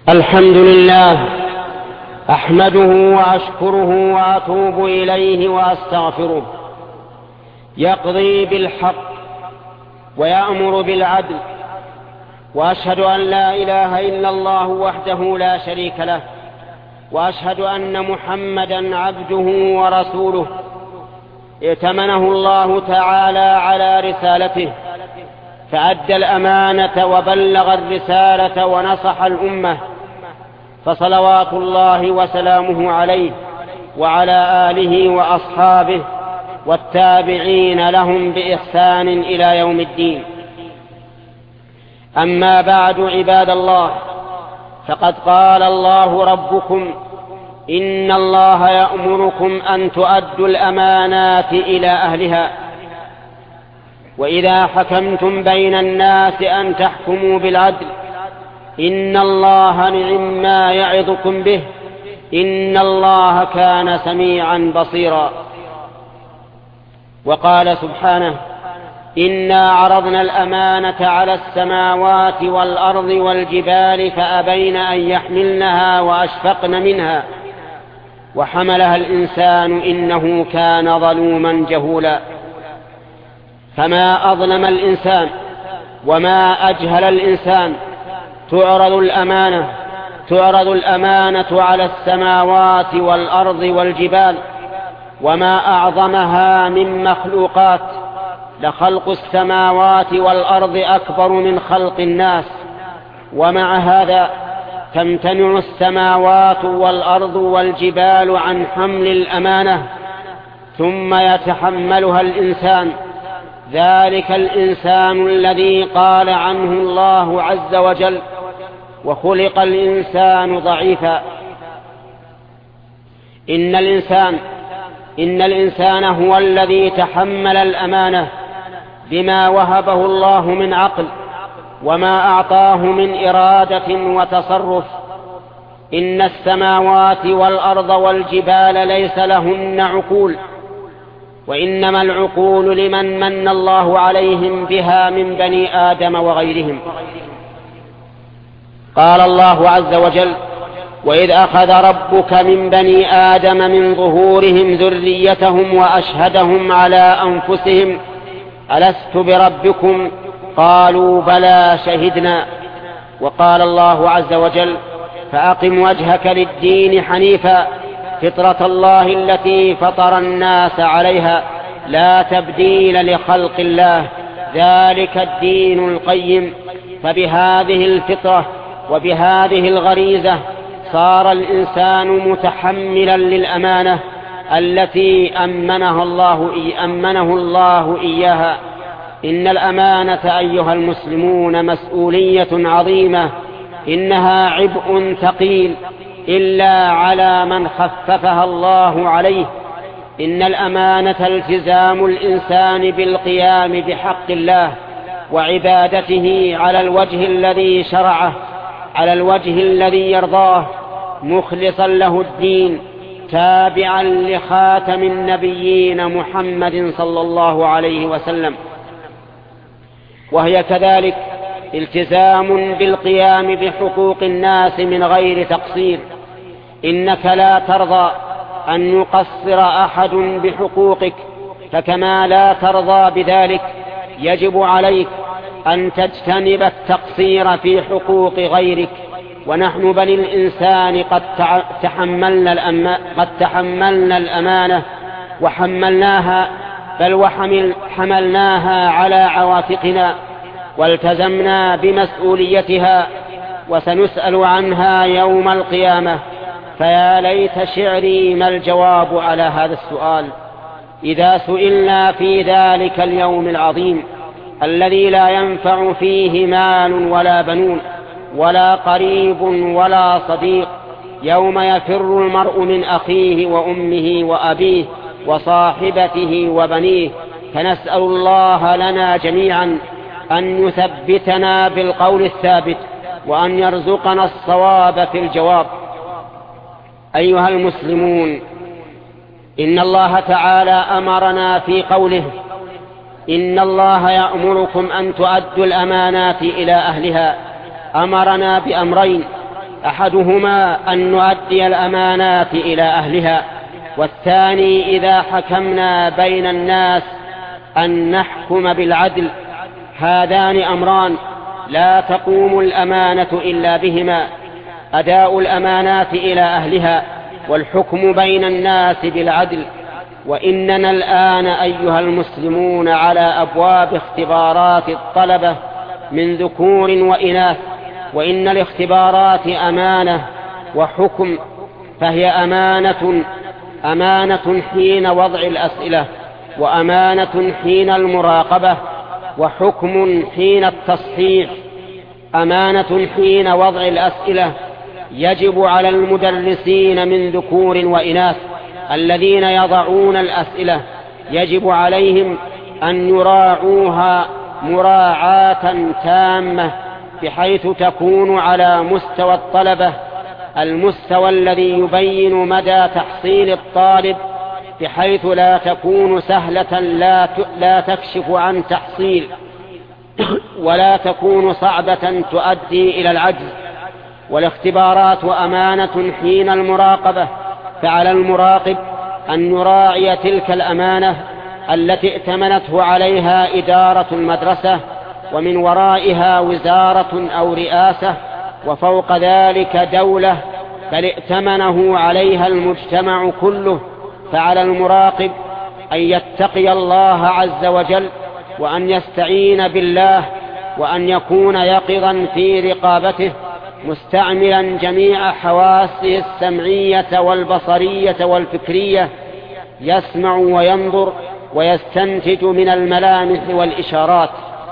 الحمد لله، أحمده وأشكره وأتوب إليه وأستغفره. يقضي بالحق ويأمر بالعدل، وأشهد أن لا إله إلا الله وحده لا شريك له، وأشهد أن محمدا عبده ورسوله ائتمنه الله تعالى على رسالته، فأدى الأمانة وبلغ الرسالة ونصح الأمة، فصلوات الله وسلامه عليه وعلى آله وأصحابه والتابعين لهم بإحسان إلى يوم الدين. أما بعد، عباد الله، فقد قال الله ربكم: إن الله يأمركم أن تؤدوا الأمانات إلى أهلها، وإذا حكمتم بين الناس أن تحكموا بالعدل، إن الله نعم ما يعظكم به، إن الله كان سميعا بصيرا. وقال سبحانه: إنا عرضنا الأمانة على السماوات والأرض والجبال فأبين أن يحملنها وأشفقن منها وحملها الإنسان إنه كان ظلوما جهولا. فما أظلم الإنسان وما أجهل الإنسان. تعرض الأمانة على السماوات والأرض والجبال، وما أعظمها من مخلوقات، لخلق السماوات والأرض أكبر من خلق الناس، ومع هذا تمتنع السماوات والأرض والجبال عن حمل الأمانة، ثم يتحملها الإنسان، ذلك الإنسان الذي قال عنه الله عز وجل: وخلق الإنسان ضعيفا. إن الإنسان هو الذي تحمل الأمانة بما وهبه الله من عقل وما أعطاه من إرادة وتصرف. إن السماوات والأرض والجبال ليس لهن عقول، وإنما العقول لمن من الله عليهم بها من بني آدم وغيرهم. قال الله عز وجل: وإذ أخذ ربك من بني آدم من ظهورهم ذريتهم وأشهدهم على أنفسهم ألست بربكم قالوا بلى شهدنا. وقال الله عز وجل: فأقم وجهك للدين حنيفا فطرة الله التي فطر الناس عليها لا تبديل لخلق الله ذلك الدين القيم. فبهذه الفطرة وبهذه الغريزة صار الإنسان متحملا للأمانة التي أمنه الله إياها. إن الأمانة أيها المسلمون مسؤولية عظيمة، إنها عبء ثقيل إلا على من خففها الله عليه. إن الأمانة التزام الإنسان بالقيام بحق الله وعبادته على الوجه الذي شرعه، على الوجه الذي يرضاه، مخلصا له الدين، تابعا لخاتم النبيين محمد صلى الله عليه وسلم. وهي كذلك التزام بالقيام بحقوق الناس من غير تقصير. إنك لا ترضى أن يقصر أحد بحقوقك، فكما لا ترضى بذلك يجب عليك أن تجتنب التقصير في حقوق غيرك. ونحن بني الإنسان قد تحملنا الأمانة وحملناها، بل وحملناها على عواتقنا والتزمنا بمسؤوليتها، وسنسأل عنها يوم القيامة. فيا ليت شعري ما الجواب على هذا السؤال إذا سئلنا في ذلك اليوم العظيم الذي لا ينفع فيه مال ولا بنون ولا قريب ولا صديق، يوم يفر المرء من أخيه وأمه وأبيه وصاحبته وبنيه. فنسأل الله لنا جميعا أن يثبتنا بالقول الثابت، وأن يرزقنا الصواب في الجواب. أيها المسلمون، إن الله تعالى أمرنا في قوله: إن الله يأمركم أن تؤدوا الأمانات إلى أهلها. أمرنا بأمرين: أحدهما أن نؤدي الأمانات إلى أهلها، والثاني إذا حكمنا بين الناس أن نحكم بالعدل. هذان أمران لا تقوم الأمانة إلا بهما: أداء الأمانات إلى أهلها، والحكم بين الناس بالعدل. وإننا الآن أيها المسلمون على أبواب اختبارات الطلبة من ذكور وإناث، وإن الاختبارات أمانة وحكم، فهي أمانة حين وضع الأسئلة، وأمانة حين المراقبة، وحكم حين التصحيح. أمانة حين وضع الأسئلة يجب على المدرسين من ذكور وإناث الذين يضعون الأسئلة، يجب عليهم أن يراعوها مراعاة تامة، بحيث تكون على مستوى الطلبة، المستوى الذي يبين مدى تحصيل الطالب، بحيث لا تكون سهلة لا تكشف عن تحصيل، ولا تكون صعبة تؤدي إلى العجز. والاختبارات أمانة حين المراقبة، فعلى المراقب أن يراعي تلك الأمانة التي ائتمنته عليها إدارة المدرسة، ومن ورائها وزارة أو رئاسة، وفوق ذلك دولة، بل ائتمنه عليها المجتمع كله. فعلى المراقب أن يتقي الله عز وجل، وأن يستعين بالله، وأن يكون يقظا في رقابته، مستعملا جميع حواسه السمعية والبصرية والفكرية، يسمع وينظر ويستنتج من الملامح والإشارات.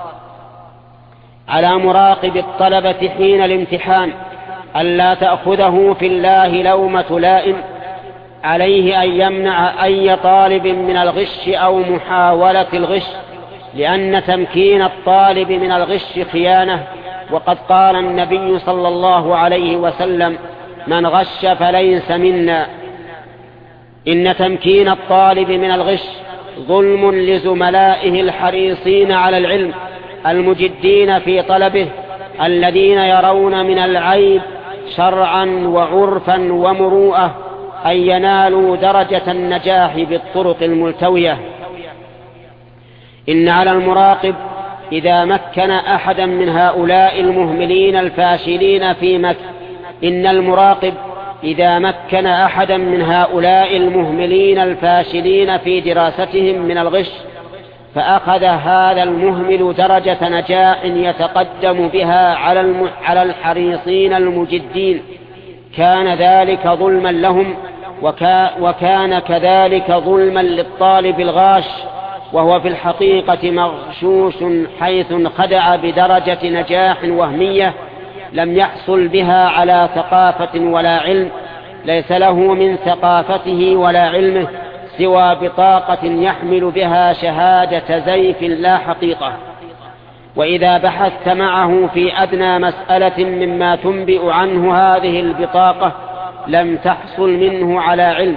على مراقب الطلبة حين الامتحان ألا تأخذه في الله لومة لائم، عليه أن يمنع أي طالب من الغش أو محاولة الغش، لأن تمكين الطالب من الغش خيانة. وقد قال النبي صلى الله عليه وسلم: من غش فليس منا. إن تمكين الطالب من الغش ظلم لزملائه الحريصين على العلم المجدين في طلبه، الذين يرون من العيب شرعا وعرفا ومروءة أن ينالوا درجة النجاح بالطرق الملتوية. إن على المراقب إذا مكن أحدا من هؤلاء المهملين الفاشلين إن المراقب إذا مكن أحدا من هؤلاء المهملين الفاشلين في دراستهم من الغش، فأخذ هذا المهمل درجة نجاح يتقدم بها على الحريصين المجدين، كان ذلك ظلما لهم، وكان كذلك ظلما للطالب الغاش، وهو في الحقيقة مغشوش، حيث خدع بدرجة نجاح وهمية لم يحصل بها على ثقافة ولا علم، ليس له من ثقافته ولا علمه سوى بطاقة يحمل بها شهادة زيف لا حقيقة. وإذا بحثت معه في أدنى مسألة مما تنبئ عنه هذه البطاقة لم تحصل منه على علم.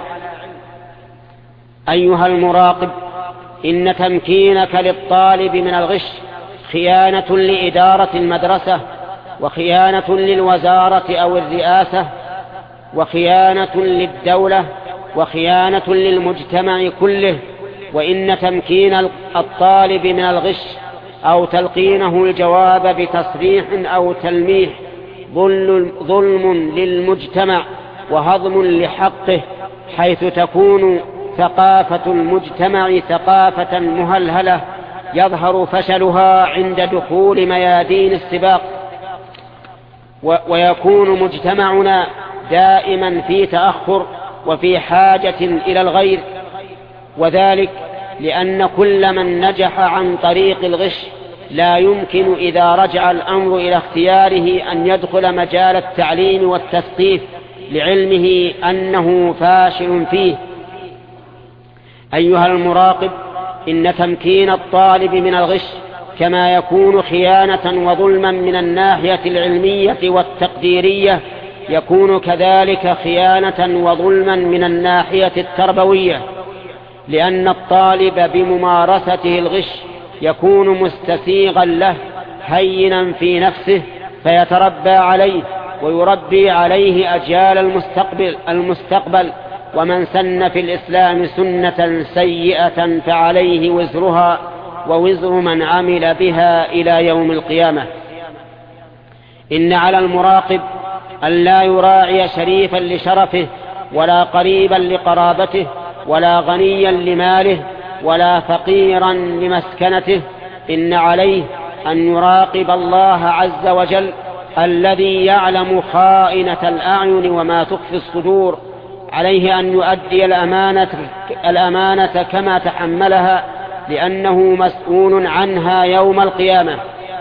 أيها المراقب، إن تمكينك للطالب من الغش خيانة لإدارة المدرسة، وخيانة للوزارة أو الرئاسة، وخيانة للدولة، وخيانة للمجتمع كله. وإن تمكين الطالب من الغش أو تلقينه الجواب بتصريح أو تلميح ظلم للمجتمع وهضم لحقه، حيث تكون ثقافة المجتمع ثقافة مهلهلة يظهر فشلها عند دخول ميادين السباق، ويكون مجتمعنا دائما في تأخر وفي حاجة إلى الغير، وذلك لأن كل من نجح عن طريق الغش لا يمكن إذا رجع الأمر إلى اختياره أن يدخل مجال التعليم والتثقيف لعلمه أنه فاشل فيه. أيها المراقب، إن تمكين الطالب من الغش كما يكون خيانة وظلما من الناحية العلمية والتقديرية، يكون كذلك خيانة وظلما من الناحية التربوية، لأن الطالب بممارسته الغش يكون مستسيغا له هينا في نفسه فيتربى عليه، ويربي عليه أجيال المستقبل. ومن سن في الإسلام سنة سيئة فعليه وزرها ووزر من عمل بها إلى يوم القيامة. إن على المراقب أن لا يراعي شريفا لشرفه، ولا قريبا لقرابته، ولا غنيا لماله، ولا فقيرا لمسكنته. إن عليه أن يراقب الله عز وجل الذي يعلم خائنة الأعين وما تخفي الصدور. عليه أن يؤدي الأمانة كما تحملها، لأنه مسؤول عنها يوم القيامة.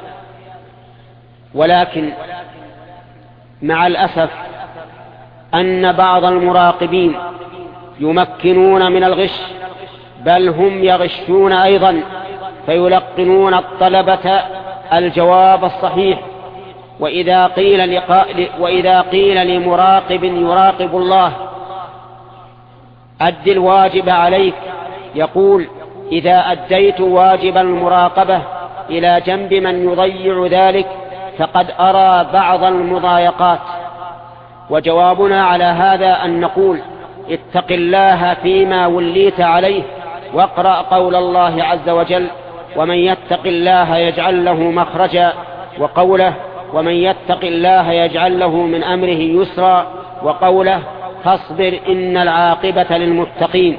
ولكن مع الأسف أن بعض المراقبين يمكنون من الغش، بل هم يغشون أيضا، فيلقنون الطلبة الجواب الصحيح. وإذا قيل لمراقب يراقب الله أد الواجب عليك، يقول: إذا أديت واجب المراقبة إلى جنب من يضيع ذلك فقد أرى بعض المضايقات. وجوابنا على هذا أن نقول: اتق الله فيما وليت عليه، واقرأ قول الله عز وجل: ومن يتق الله يجعل له مخرجا، وقوله: ومن يتق الله يجعل له من أمره يسرا، وقوله: فاصبر إن العاقبة للمتقين.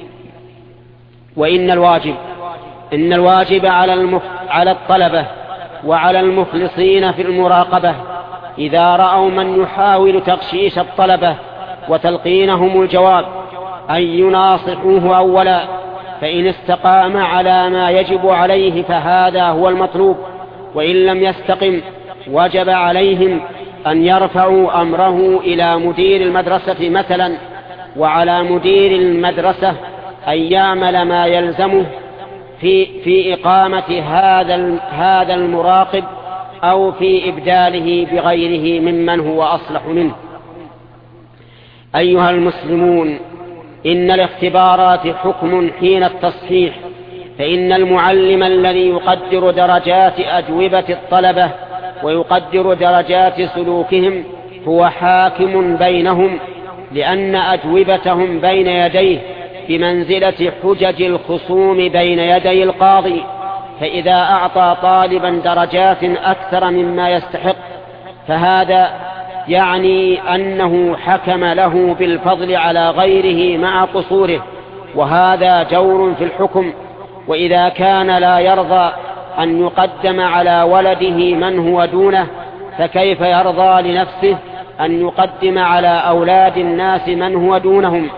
وإن الواجب على الطلبة وعلى المخلصين في المراقبة إذا رأوا من يحاول تغشيش الطلبة وتلقينهم الجواب أن يناصحوه أولا، فإن استقام على ما يجب عليه فهذا هو المطلوب، وإن لم يستقم وجب عليهم أن يرفعوا أمره إلى مدير المدرسة مثلا، وعلى مدير المدرسة أن يعمل ما يلزمه في إقامة هذا المراقب أو في إبداله بغيره ممن هو أصلح منه. أيها المسلمون، إن الاختبارات حكم حين التصحيح، فإن المعلم الذي يقدر درجات أجوبة الطلبة ويقدر درجات سلوكهم هو حاكم بينهم، لأن أجوبتهم بين يديه بمنزلة حجج الخصوم بين يدي القاضي. فإذا أعطى طالبا درجات أكثر مما يستحق فهذا يعني أنه حكم له بالفضل على غيره مع قصوره، وهذا جور في الحكم. وإذا كان لا يرضى أن يقدم على ولده من هو دونه، فكيف يرضى لنفسه أن يقدم على أولاد الناس من هو دونهم؟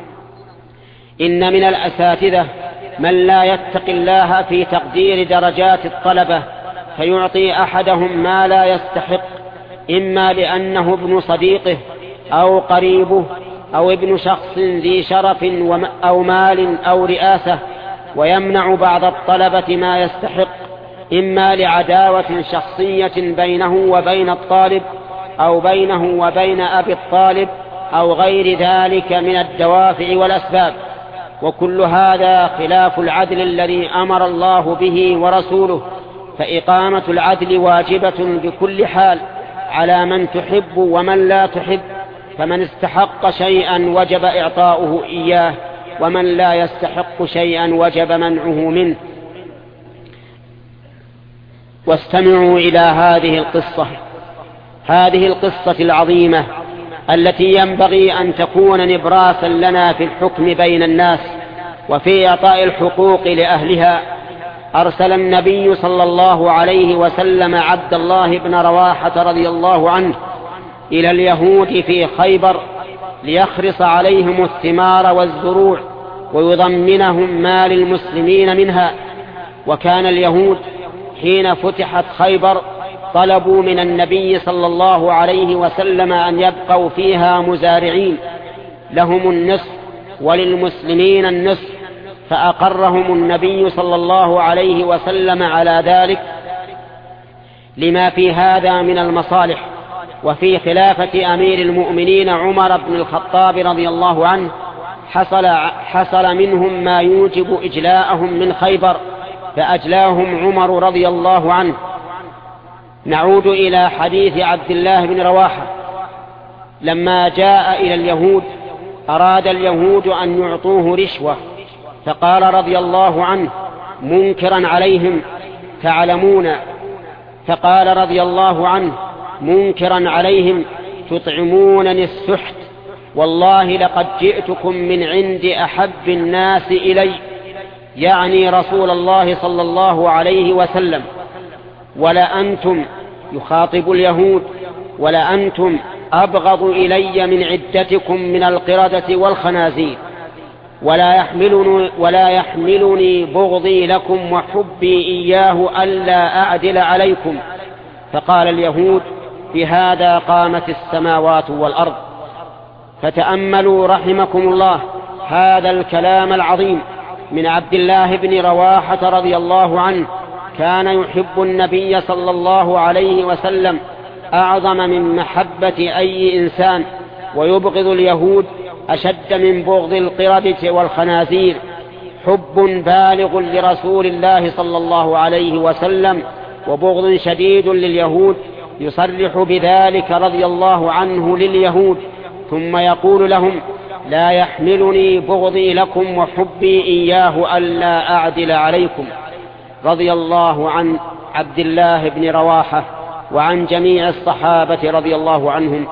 إن من الأساتذة من لا يتقي الله في تقدير درجات الطلبة، فيعطي أحدهم ما لا يستحق، إما لأنه ابن صديقه أو قريبه أو ابن شخص ذي شرف أو مال أو رئاسة، ويمنع بعض الطلبة ما يستحق، إما لعداوة شخصية بينه وبين الطالب أو بينه وبين أبي الطالب أو غير ذلك من الدوافع والأسباب. وكل هذا خلاف العدل الذي أمر الله به ورسوله، فإقامة العدل واجبة بكل حال على من تحب ومن لا تحب، فمن استحق شيئا وجب إعطاؤه إياه، ومن لا يستحق شيئا وجب منعه منه. واستمعوا إلى هذه القصة العظيمة التي ينبغي أن تكون نبراسا لنا في الحكم بين الناس وفي إعطاء الحقوق لأهلها. أرسل النبي صلى الله عليه وسلم عبد الله بن رواحة رضي الله عنه إلى اليهود في خيبر ليخرص عليهم الثمار والزروع ويضمنهم ما للمسلمين منها. وكان اليهود حين فتحت خيبر طلبوا من النبي صلى الله عليه وسلم أن يبقوا فيها مزارعين، لهم النصف وللمسلمين النصف، فأقرهم النبي صلى الله عليه وسلم على ذلك لما في هذا من المصالح. وفي خلافة أمير المؤمنين عمر بن الخطاب رضي الله عنه حصل منهم ما يوجب إجلاءهم من خيبر، فأجلاهم عمر رضي الله عنه. نعود إلى حديث عبد الله بن رواحة لما جاء إلى اليهود أراد اليهود أن يعطوه رشوة، فقال رضي الله عنه منكرا عليهم: تعلمون، فقال رضي الله عنه منكرا عليهم: تطعمونني السحت، والله لقد جئتكم من عند أحب الناس إلي، يعني رسول الله صلى الله عليه وسلم، ولأنتم، يخاطب اليهود، ولأنتم أبغض إلي من عدتكم من القردة والخنازير، ولا يحملني بغضي لكم وحبي إياه ألا أعدل عليكم. فقال اليهود: بهذا قامت السماوات والأرض. فتأملوا رحمكم الله هذا الكلام العظيم من عبد الله بن رواحة رضي الله عنه، كان يحب النبي صلى الله عليه وسلم أعظم من محبة أي إنسان، ويبغض اليهود أشد من بغض القردة والخنازير، حب بالغ لرسول الله صلى الله عليه وسلم وبغض شديد لليهود، يصرح بذلك رضي الله عنه لليهود، ثم يقول لهم: لا يحملني بغضي لكم وحبي إياه ألا أعدل عليكم. رضي الله عن عبد الله بن رواحة وعن جميع الصحابة رضي الله عنهم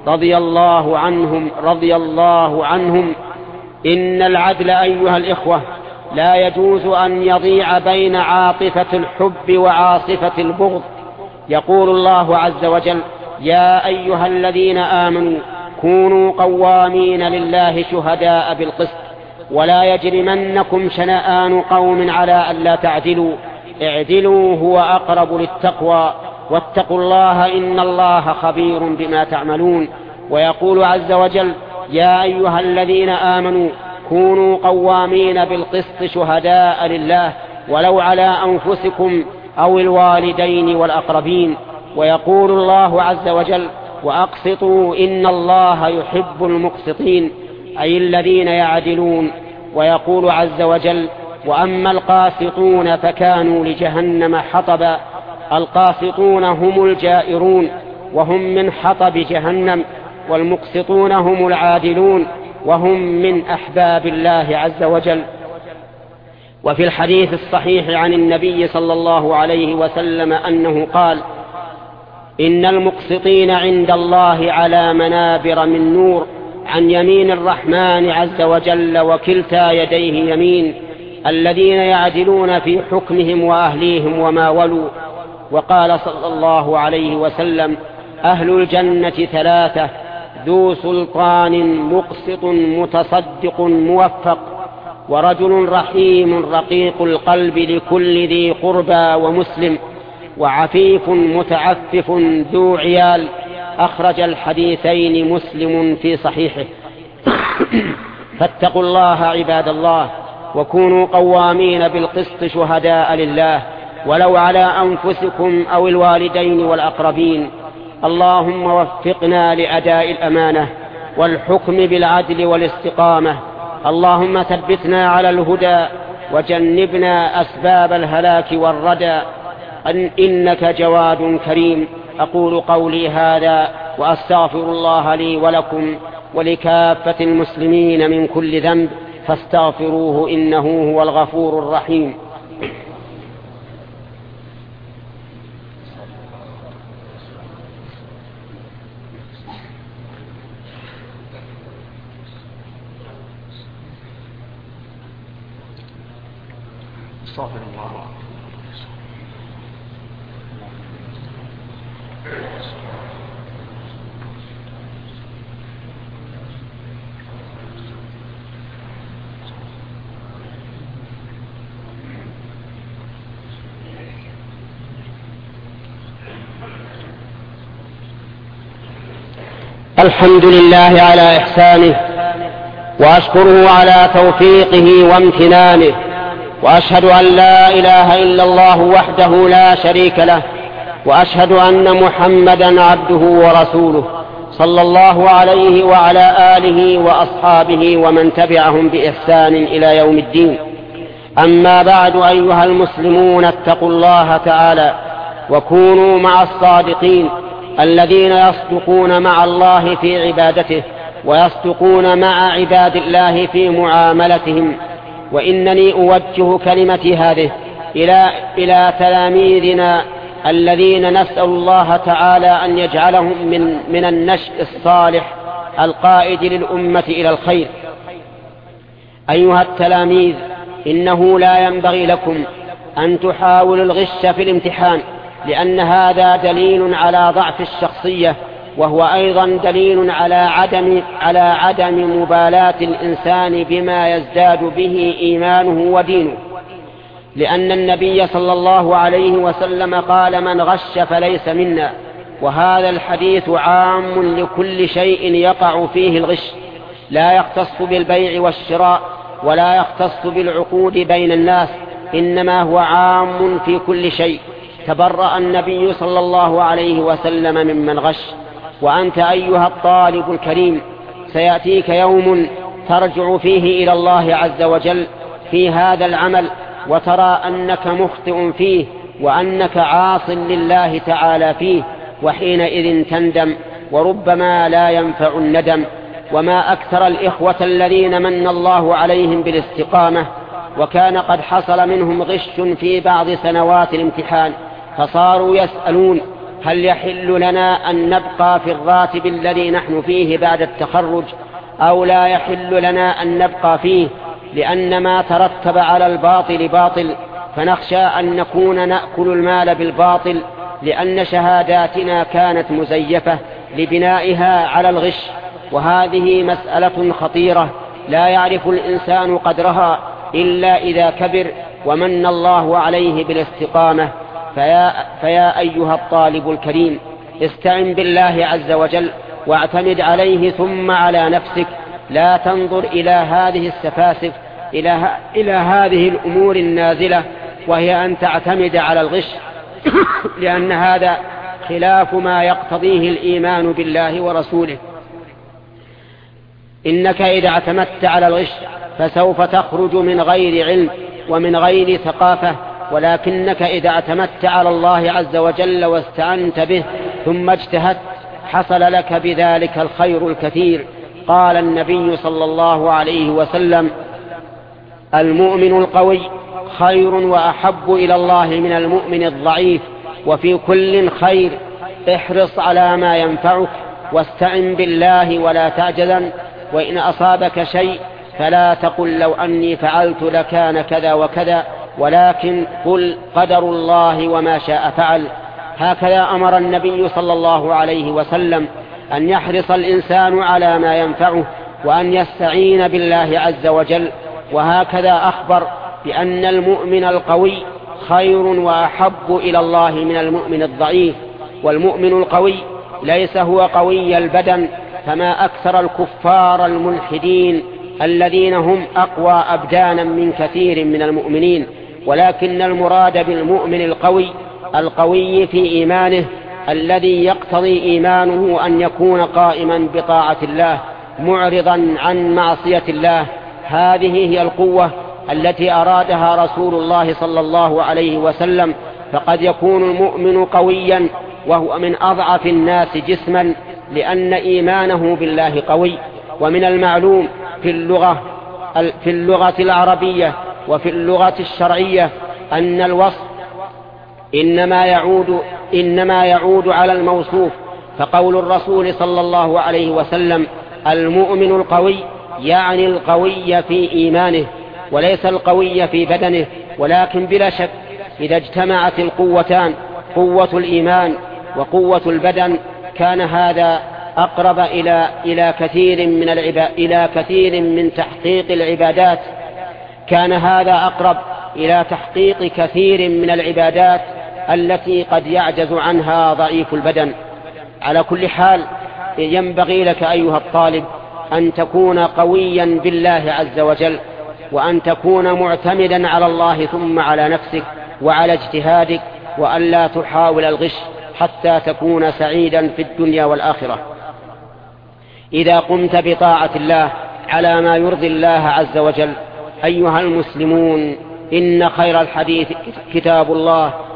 رضي الله عنهم. إن العدل أيها الإخوة لا يجوز أن يضيع بين عاطفة الحب وعاصفة البغض. يقول الله عز وجل: يا أيها الذين آمنوا كونوا قوامين لله شهداء بالقسط، ولا يجرمنكم شنآن قوم على ألا تعدلوا، اعدلوا هو أقرب للتقوى، واتقوا الله إن الله خبير بما تعملون. ويقول عز وجل: يا أيها الذين آمنوا كونوا قوامين بالقسط شهداء لله ولو على أنفسكم أو الوالدين والأقربين. ويقول الله عز وجل: وأقسطوا إن الله يحب المقسطين، أي الذين يعدلون. ويقول عز وجل: وأما القاسطون فكانوا لجهنم حطبا. القاسطون هم الجائرون وهم من حطب جهنم، والمقسطون هم العادلون وهم من أحباب الله عز وجل. وفي الحديث الصحيح عن النبي صلى الله عليه وسلم أنه قال: إن المقسطين عند الله على منابر من نور عن يمين الرحمن عز وجل وكلتا يديه يمين، الذين يعدلون في حكمهم وأهليهم وما ولوا. وقال صلى الله عليه وسلم: أهل الجنة ثلاثة: ذو سلطان مقسط متصدق موفق، ورجل رحيم رقيق القلب لكل ذي قربى ومسلم، وعفيف متعفف ذو عيال. أخرج الحديثين مسلم في صحيحه. فاتقوا الله عباد الله، وكونوا قوامين بالقسط شهداء لله ولو على أنفسكم أو الوالدين والأقربين. اللهم وفقنا لأداء الأمانة والحكم بالعدل والاستقامة. اللهم ثبتنا على الهدى وجنبنا أسباب الهلاك والردى، إنك جواد كريم. أقول قولي هذا وأستغفر الله لي ولكم ولكافة المسلمين من كل ذنب، فاستغفروه إنه هو الغفور الرحيم. استغفر الله. الحمد لله على إحسانه، وأشكره على توفيقه وامتنانه، وأشهد أن لا إله إلا الله وحده لا شريك له، وأشهد أن محمدا عبده ورسوله صلى الله عليه وعلى آله وأصحابه ومن تبعهم بإحسان إلى يوم الدين. أما بعد، أيها المسلمون، اتقوا الله تعالى وكونوا مع الصادقين، الذين يصدقون مع الله في عبادته ويصدقون مع عباد الله في معاملتهم. وإنني أوجه كلمتي هذه إلى تلاميذنا الذين نسأل الله تعالى أن يجعلهم من النشء الصالح القائد للأمة إلى الخير. أيها التلاميذ، إنه لا ينبغي لكم أن تحاولوا الغش في الامتحان، لأن هذا دليل على ضعف الشخصية، وهو أيضا دليل على عدم مبالاة الإنسان بما يزداد به إيمانه ودينه، لأن النبي صلى الله عليه وسلم قال: من غش فليس منا. وهذا الحديث عام لكل شيء يقع فيه الغش، لا يختص بالبيع والشراء ولا يختص بالعقود بين الناس، إنما هو عام في كل شيء. تبرأ النبي صلى الله عليه وسلم ممن غش. وأنت أيها الطالب الكريم، سيأتيك يوم ترجع فيه إلى الله عز وجل في هذا العمل، وترى أنك مخطئ فيه وأنك عاص لله تعالى فيه، وحينئذ تندم، وربما لا ينفع الندم. وما أكثر الإخوة الذين من الله عليهم بالاستقامة وكان قد حصل منهم غش في بعض سنوات الامتحان، فصاروا يسألون: هل يحل لنا أن نبقى في الراتب الذي نحن فيه بعد التخرج، أو لا يحل لنا أن نبقى فيه، لأن ما ترتب على الباطل باطل، فنخشى أن نكون نأكل المال بالباطل، لأن شهاداتنا كانت مزيفة لبنائها على الغش. وهذه مسألة خطيرة لا يعرف الإنسان قدرها إلا إذا كبر ومن الله عليه بالاستقامة. فيا أيها الطالب الكريم، استعن بالله عز وجل واعتمد عليه ثم على نفسك، لا تنظر إلى هذه السفاسف، إلى هذه الأمور النازلة، وهي أن تعتمد على الغش لأن هذا خلاف ما يقتضيه الإيمان بالله ورسوله. إنك إذا اعتمدت على الغش فسوف تخرج من غير علم ومن غير ثقافة، ولكنك إذا اعتمدت على الله عز وجل واستعنت به ثم اجتهدت حصل لك بذلك الخير الكثير. قال النبي صلى الله عليه وسلم: المؤمن القوي خير وأحب إلى الله من المؤمن الضعيف، وفي كل خير. احرص على ما ينفعك واستعن بالله ولا تعجزن، وإن أصابك شيء فلا تقل لو أني فعلت لكان كذا وكذا، ولكن قل قدر الله وما شاء فعل. هكذا أمر النبي صلى الله عليه وسلم أن يحرص الإنسان على ما ينفعه وأن يستعين بالله عز وجل. وهكذا أخبر بأن المؤمن القوي خير وأحب إلى الله من المؤمن الضعيف. والمؤمن القوي ليس هو قوي البدن، فما أكثر الكفار الملحدين الذين هم أقوى أبدانا من كثير من المؤمنين، ولكن المراد بالمؤمن القوي في إيمانه، الذي يقتضي إيمانه أن يكون قائما بطاعة الله معرضا عن معصية الله. هذه هي القوة التي أرادها رسول الله صلى الله عليه وسلم. فقد يكون المؤمن قويا وهو من أضعف الناس جسما، لأن إيمانه بالله قوي. ومن المعلوم في اللغة العربية وفي اللغة الشرعية أن الوصف إنما يعود على الموصوف. فقول الرسول صلى الله عليه وسلم: المؤمن القوي، يعني القوي في إيمانه وليس القوي في بدنه. ولكن بلا شك إذا اجتمعت القوتان، قوة الإيمان وقوة البدن، كان هذا أقرب إلى كثير من تحقيق العبادات، كان هذا أقرب إلى تحقيق كثير من العبادات التي قد يعجز عنها ضعيف البدن. على كل حال ينبغي لك أيها الطالب أن تكون قويا بالله عز وجل، وأن تكون معتمدا على الله ثم على نفسك وعلى اجتهادك، وأن لا تحاول الغش حتى تكون سعيدا في الدنيا والآخرة. إذا قمت بطاعة الله على ما يرضي الله عز وجل، أيها المسلمون، إن خير الحديث كتاب الله،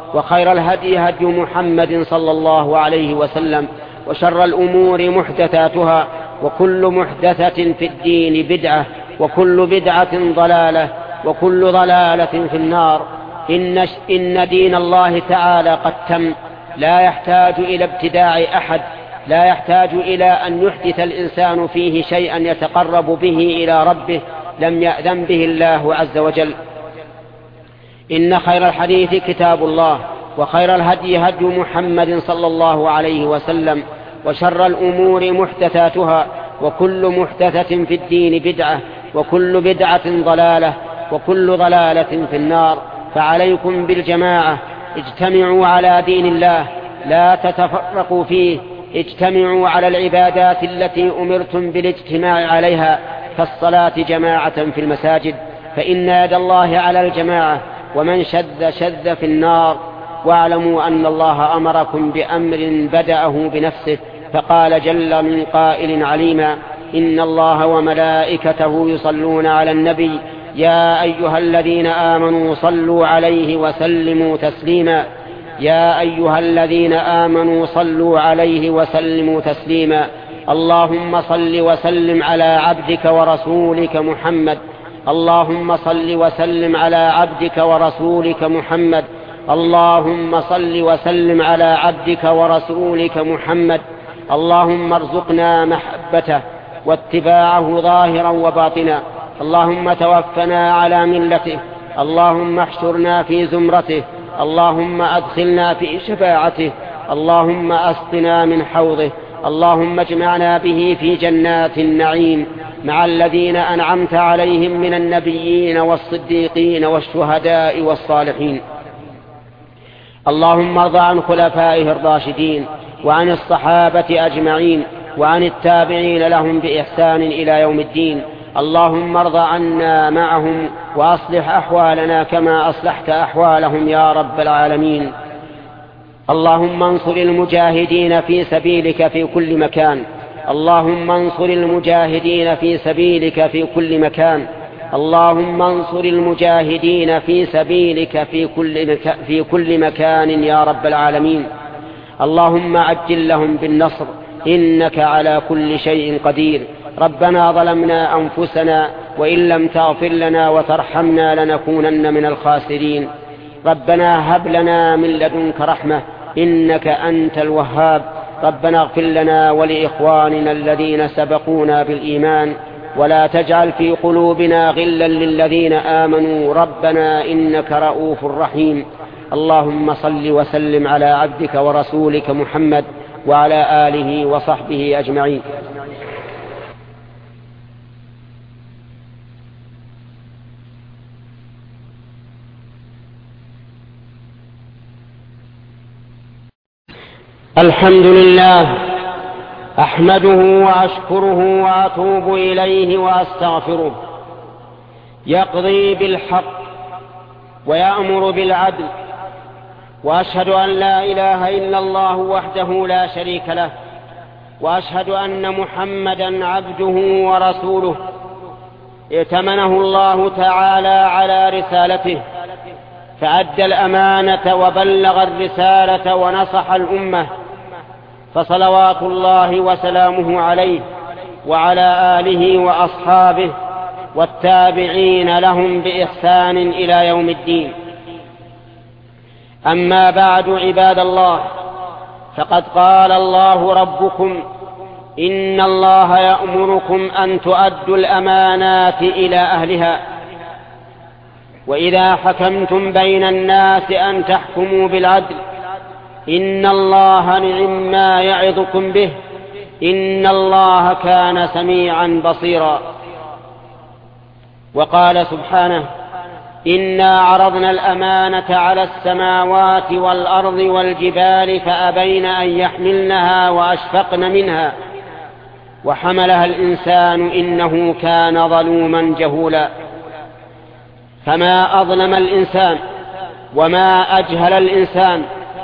وخير الهدي هدي محمد صلى الله عليه وسلم، وشر الأمور محدثاتها، وكل محدثة في الدين بدعة، وكل بدعة ضلالة، وكل ضلالة في النار. إن دين الله تعالى قد تم، لا يحتاج إلى ابتداع أحد، لا يحتاج إلى أن يحدث الإنسان فيه شيئا يتقرب به إلى ربه لم يأذن به الله عز وجل. إن خير الحديث كتاب الله، وخير الهدي هدي محمد صلى الله عليه وسلم، وشر الأمور محدثاتها، وكل محدثة في الدين بدعة، وكل بدعة ضلالة، وكل ضلالة في النار. فعليكم بالجماعة، اجتمعوا على دين الله، لا تتفرقوا فيه، اجتمعوا على العبادات التي أمرتم بالاجتماع عليها، كالصلاة جماعة في المساجد، فإن يد الله على الجماعة، ومن شذ في النار. واعلموا أن الله أمركم بأمر بدأه بنفسه، فقال جل من قائل عليما: إن الله وملائكته يصلون على النبي يا أيها الذين آمنوا صلوا عليه وسلموا تسليما. يا أيها الذين آمنوا صلوا عليه وسلموا تسليما. اللهم صل وسلم على عبدك ورسولك محمد. اللهم صل وسلم على عبدك ورسولك محمد. اللهم صل وسلم على عبدك ورسولك محمد. اللهم ارزقنا محبته واتباعه ظاهرا وباطنا. اللهم توفنا على ملته. اللهم احشرنا في زمرته. اللهم أدخلنا في شفاعته. اللهم أسقنا من حوضه. اللهم اجمعنا به في جنات النعيم مع الذين أنعمت عليهم من النبيين والصديقين والشهداء والصالحين. اللهم ارض عن خلفائه الراشدين، وعن الصحابة أجمعين، وعن التابعين لهم بإحسان إلى يوم الدين. اللهم ارض عنا معهم، وأصلح أحوالنا كما أصلحت أحوالهم يا رب العالمين. اللهم انصر المجاهدين في سبيلك في كل مكان. اللهم انصر المجاهدين في سبيلك في كل مكان. اللهم انصر المجاهدين في سبيلك في كل مكان يا رب العالمين. اللهم عجل لهم بالنصر، إنك على كل شيء قدير. ربنا ظلمنا أنفسنا، وإن لم تغفر لنا وترحمنا لنكونن من الخاسرين. ربنا هب لنا من لدنك رحمة، إنك أنت الوهاب. ربنا اغفر لنا ولإخواننا الذين سبقونا بالإيمان، ولا تجعل في قلوبنا غلا للذين آمنوا، ربنا إنك رؤوف رحيم. اللهم صل وسلم على عبدك ورسولك محمد وعلى آله وصحبه أجمعين. الحمد لله، أحمده وأشكره وأتوب إليه وأستغفره. يقضي بالحق ويأمر بالعدل، وأشهد أن لا إله إلا الله وحده لا شريك له، وأشهد أن محمدا عبده ورسوله ائتمنه الله تعالى على رسالته، فأدى الأمانة وبلغ الرسالة ونصح الأمة، فصلوات الله وسلامه عليه وعلى آله وأصحابه والتابعين لهم بإحسان إلى يوم الدين. أما بعد، عباد الله، فقد قال الله ربكم: إن الله يأمركم أن تؤدوا الأمانات إلى أهلها، وإذا حكمتم بين الناس أن تحكموا بالعدل، إن الله نعم ما يعظكم به، إن الله كان سميعا بصيرا. وقال سبحانه: إنا عرضنا الأمانة على السماوات والأرض والجبال فأبين أن يحملنها وأشفقن منها وحملها الإنسان إنه كان ظلوما جهولا. فما أظلم الإنسان وما أجهل الإنسان.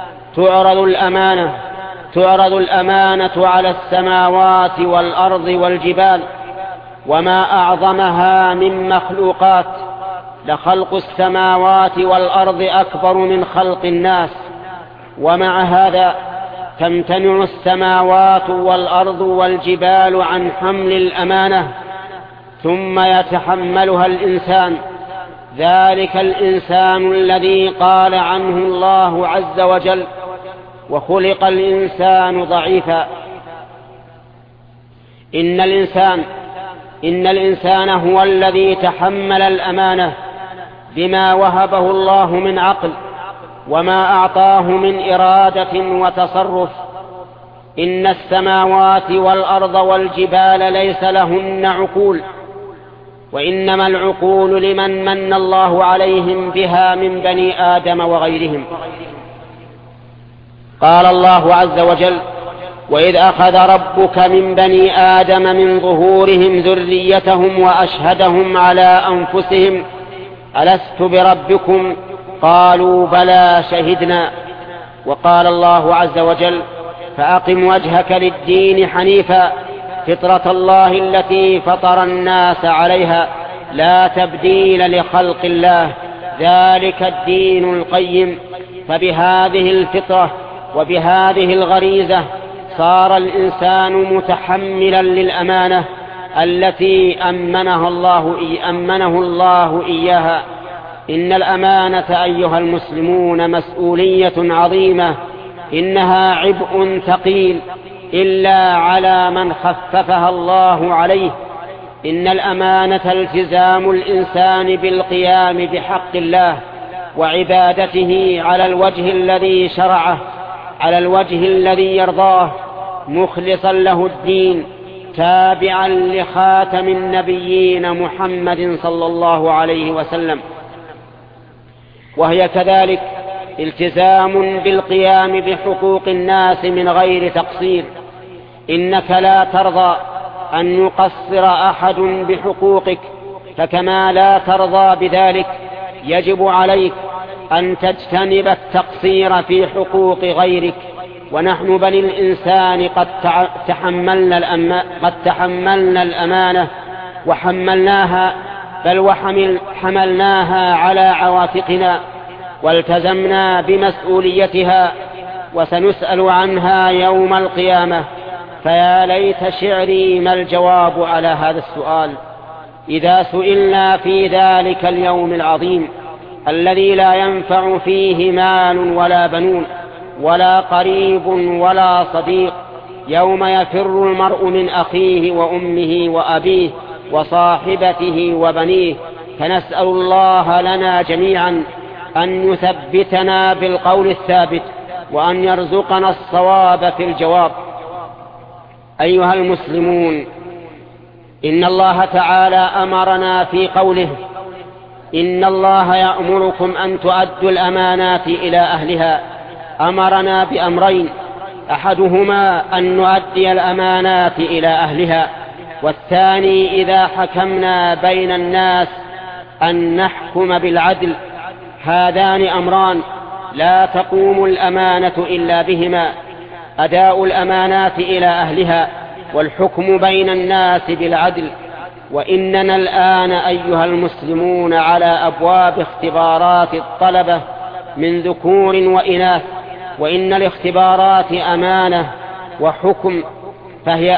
تعرض الأمانة على السماوات والأرض والجبال، وما أعظمها من مخلوقات لخلق السماوات والأرض أكبر من خلق الناس، ومع هذا تمتنع السماوات والأرض والجبال عن حمل الأمانة، ثم يتحملها الإنسان، ذلك الإنسان الذي قال عنه الله عز وجل: وخلق الإنسان ضعيفا. إن الإنسان هو الذي تحمل الأمانة بما وهبه الله من عقل وما أعطاه من إرادة وتصرف. إن السماوات والأرض والجبال ليس لهن عقول، وإنما العقول لمن من الله عليهم بها من بني آدم وغيرهم. قال الله عز وجل: وإذ أخذ ربك من بني آدم من ظهورهم ذريتهم وأشهدهم على أنفسهم ألست بربكم قالوا بلى شهدنا. وقال الله عز وجل: فأقم وجهك للدين حنيفا فطرة الله التي فطر الناس عليها لا تبديل لخلق الله ذلك الدين القيم. فبهذه الفطرة وبهذه الغريزة صار الإنسان متحملا للأمانة التي أمنه الله إياها. إن الأمانة أيها المسلمون مسؤولية عظيمة، إنها عبء ثقيل إلا على من خففها الله عليه. إن الأمانة التزام الإنسان بالقيام بحق الله وعبادته على الوجه الذي شرعه، على الوجه الذي يرضاه، مخلصا له الدين، تابعا لخاتم النبيين محمد صلى الله عليه وسلم. وهي كذلك التزام بالقيام بحقوق الناس من غير تقصير. إنك لا ترضى أن يقصر أحد بحقوقك، فكما لا ترضى بذلك يجب عليك أن تجتنب التقصير في حقوق غيرك. ونحن بني الإنسان قد تحملنا الأمانة وحملناها، بل وحملناها على عواتقنا والتزمنا بمسؤوليتها، وسنسأل عنها يوم القيامة. فيا ليت شعري ما الجواب على هذا السؤال إذا سئلنا في ذلك اليوم العظيم الذي لا ينفع فيه مال ولا بنون ولا قريب ولا صديق، يوم يفر المرء من أخيه وأمه وأبيه وصاحبته وبنيه. فنسأل الله لنا جميعا أن يثبتنا بالقول الثابت وأن يرزقنا الصواب في الجواب. أيها المسلمون، إن الله تعالى أمرنا في قوله: إن الله يأمركم أن تؤدوا الأمانات إلى أهلها. أمرنا بأمرين: أحدهما أن نؤدي الأمانات إلى أهلها، والثاني إذا حكمنا بين الناس أن نحكم بالعدل. هذان أمران لا تقوم الأمانة إلا بهما: أداء الأمانات إلى أهلها والحكم بين الناس بالعدل. وإننا الآن أيها المسلمون على أبواب اختبارات الطلبة من ذكور وإناث، وإن الاختبارات أمانة وحكم، فهي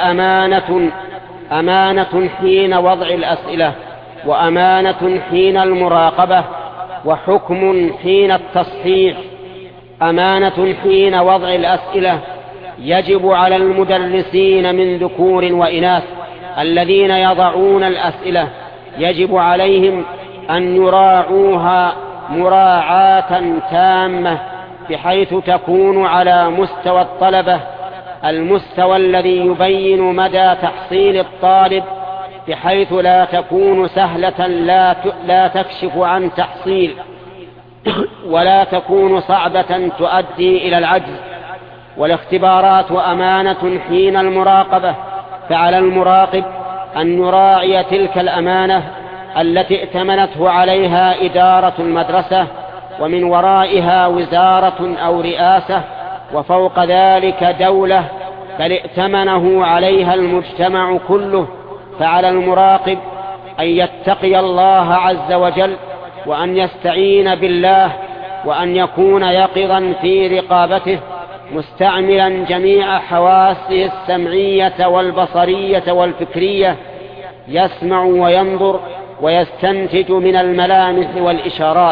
أمانة حين وضع الأسئلة، وأمانة حين المراقبة، وحكم حين التصحيح. أمانة حين وضع الأسئلة يجب على المدرسين من ذكور وإناث الذين يضعون الأسئلة، يجب عليهم أن يراعوها مراعاة تامة بحيث تكون على مستوى الطلبة، المستوى الذي يبين مدى تحصيل الطالب، بحيث لا تكون سهلة لا تكشف عن تحصيل، ولا تكون صعبة تؤدي إلى العجز. والاختبارات أمانة حين المراقبة، فعلى المراقب أن يراعي تلك الأمانة التي ائتمنته عليها إدارة المدرسة، ومن ورائها وزارة أو رئاسة، وفوق ذلك دولة، بل ائتمنه عليها المجتمع كله. فعلى المراقب أن يتقي الله عز وجل وأن يستعين بالله، وأن يكون يقظا في رقابته، مستعملا جميع حواسه السمعية والبصرية والفكرية، يسمع وينظر ويستنتج من الملامح والإشارات.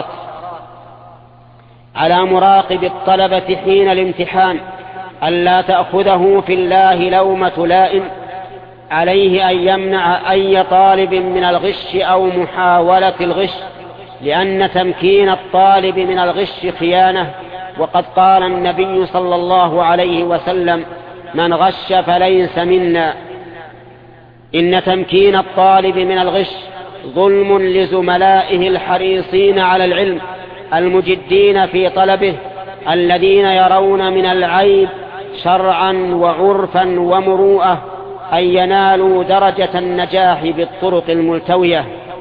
على مراقب الطلبة حين الامتحان ألا تأخذه في الله لومة لائم، عليه أن يمنع أي طالب من الغش أو محاولة الغش، لأن تمكين الطالب من الغش خيانة، وقد قال النبي صلى الله عليه وسلم: من غش فليس منا. إن تمكين الطالب من الغش ظلم لزملائه الحريصين على العلم المجدين في طلبه، الذين يرون من العيب شرعا وعرفا ومروءة أن ينالوا درجة النجاح بالطرق الملتوية.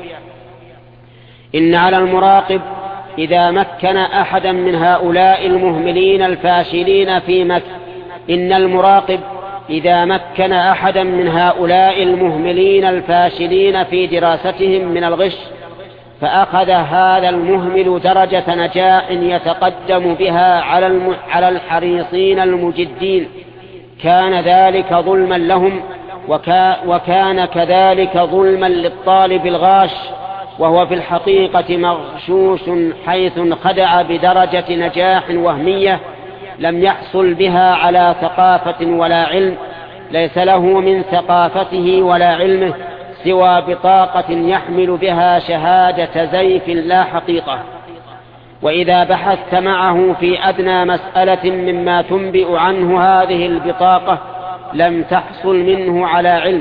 إن على المراقب إذا مكن أحدا من هؤلاء المهملين الفاشلين إن المراقب إذا مكن أحدا من هؤلاء المهملين الفاشلين في دراستهم من الغش، فأخذ هذا المهمل درجة نجاح يتقدم بها على الحريصين المجدين، كان ذلك ظلما لهم، وكان كذلك ظلما للطالب الغاش، وهو في الحقيقة مغشوش، حيث خدع بدرجة نجاح وهمية لم يحصل بها على ثقافة ولا علم، ليس له من ثقافته ولا علمه سوى بطاقة يحمل بها شهادة زيف لا حقيقة. وإذا بحثت معه في أدنى مسألة مما تنبئ عنه هذه البطاقة لم تحصل منه على علم.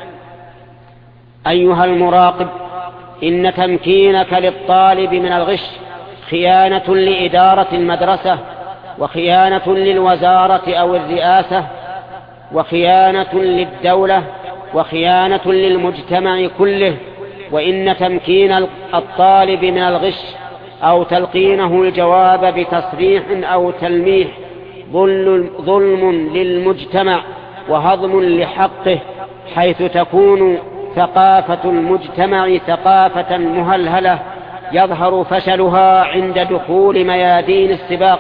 أيها المراقب، إن تمكينك للطالب من الغش خيانة لإدارة المدرسة، وخيانة للوزارة أو الرئاسة، وخيانة للدولة، وخيانة للمجتمع كله. وإن تمكين الطالب من الغش أو تلقينه الجواب بتصريح أو تلميح ظلم للمجتمع وهضم لحقه، حيث تكون ثقافة المجتمع ثقافة مهلهلة يظهر فشلها عند دخول ميادين السباق،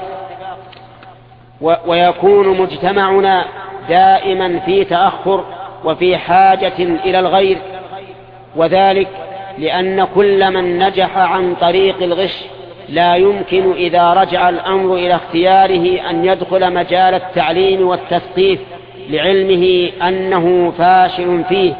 ويكون مجتمعنا دائما في تأخر وفي حاجة إلى الغير، وذلك لأن كل من نجح عن طريق الغش لا يمكن إذا رجع الأمر إلى اختياره أن يدخل مجال التعليم والتثقيف لعلمه أنه فاشل فيه.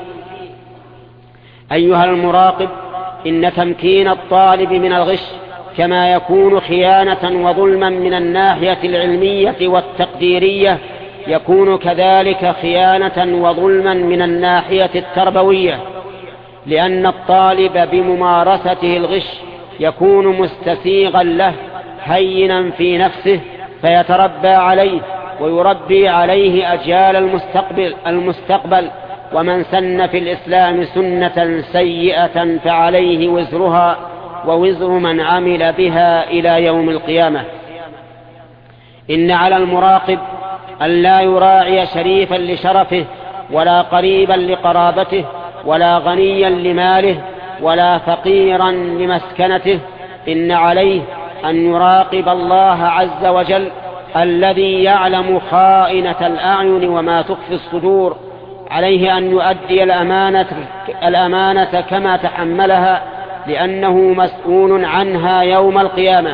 أيها المراقب، إن تمكين الطالب من الغش كما يكون خيانة وظلما من الناحية العلمية والتقديرية، يكون كذلك خيانة وظلما من الناحية التربوية، لأن الطالب بممارسته الغش يكون مستسيغا له هينا في نفسه، فيتربى عليه ويربي عليه أجيال المستقبل. ومن سن في الإسلام سنة سيئة فعليه وزرها ووزر من عمل بها إلى يوم القيامة. إن على المراقب أن لا يراعي شريفا لشرفه، ولا قريبا لقرابته، ولا غنيا لماله، ولا فقيرا لمسكنته. إن عليه أن يراقب الله عز وجل الذي يعلم خائنة الأعين وما تخفي الصدور. عليه أن يؤدي الأمانة كما تحملها، لأنه مسؤول عنها يوم القيامة.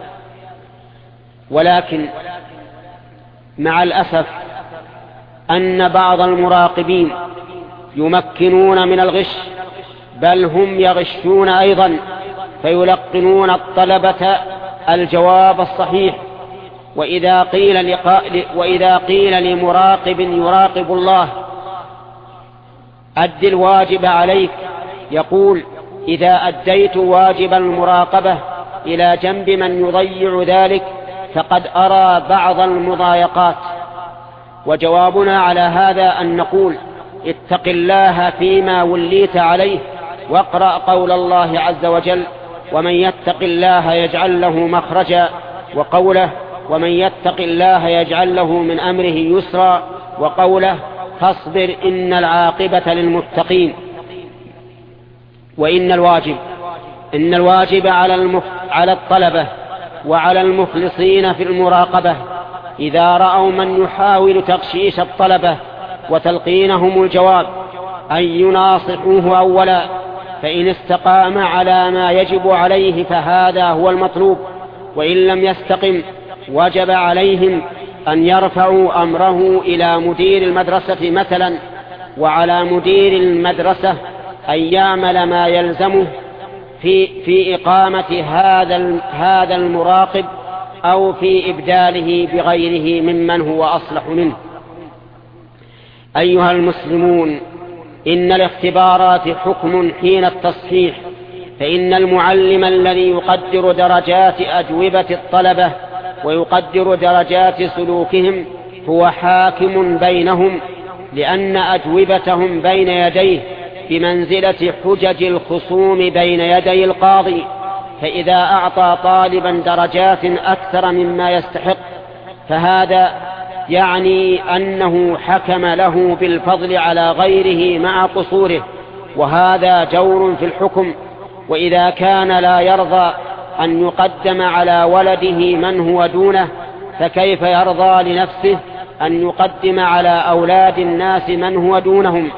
ولكن مع الأسف أن بعض المراقبين يمكنون من الغش، بل هم يغشون أيضا، فيلقنون الطلبة الجواب الصحيح. وإذا قيل لمراقب يراقب الله أد الواجب عليك، يقول: إذا أديت واجب المراقبة إلى جنب من يضيع ذلك فقد أرى بعض المضايقات. وجوابنا على هذا أن نقول: اتق الله فيما وليت عليه، واقرأ قول الله عز وجل: ومن يتق الله يجعل له مخرجا، وقوله: ومن يتق الله يجعل له من أمره يسرا، وقوله: فاصبر إن العاقبة للمتقين. وإن الواجب إن الواجب على الطلبة وعلى المخلصين في المراقبة إذا رأوا من يحاول تغشيش الطلبة وتلقينهم الجواب أن يناصحوه أولا، فإن استقام على ما يجب عليه فهذا هو المطلوب، وإن لم يستقم وجب عليهم أن يرفعوا أمره إلى مدير المدرسة مثلا، وعلى مدير المدرسة أن يعمل ما يلزمه في إقامة هذا المراقب أو في إبداله بغيره ممن هو أصلح منه. أيها المسلمون، إن الاختبارات حكم حين التصحيح، فإن المعلم الذي يقدر درجات أجوبة الطلبة ويقدر درجات سلوكهم هو حاكم بينهم، لأن أجوبتهم بين يديه بمنزلة حجج الخصوم بين يدي القاضي، فإذا أعطى طالبا درجات أكثر مما يستحق فهذا يعني أنه حكم له بالفضل على غيره مع قصوره، وهذا جور في الحكم. وإذا كان لا يرضى أن يقدم على ولده من هو دونه، فكيف يرضى لنفسه أن يقدم على أولاد الناس من هو دونهم؟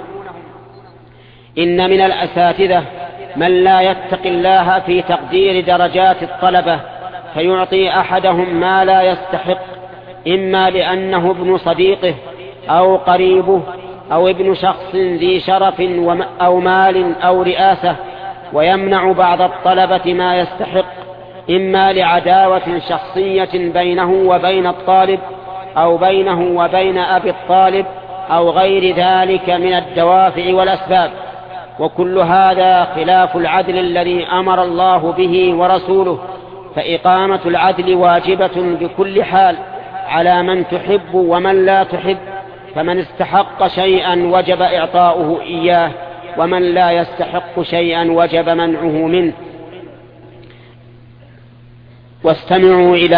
إن من الأساتذة من لا يتقي الله في تقدير درجات الطلبة فيعطي أحدهم ما لا يستحق، إما لأنه ابن صديقه أو قريبه أو ابن شخص ذي شرف أو مال أو رئاسة، ويمنع بعض الطلبة ما يستحق، إما لعداوة شخصية بينه وبين الطالب أو بينه وبين أبي الطالب أو غير ذلك من الدوافع والأسباب، وكل هذا خلاف العدل الذي أمر الله به ورسوله. فإقامة العدل واجبة بكل حال على من تحب ومن لا تحب، فمن استحق شيئا وجب إعطاؤه إياه، ومن لا يستحق شيئا وجب منعه منه. واستمعوا إلى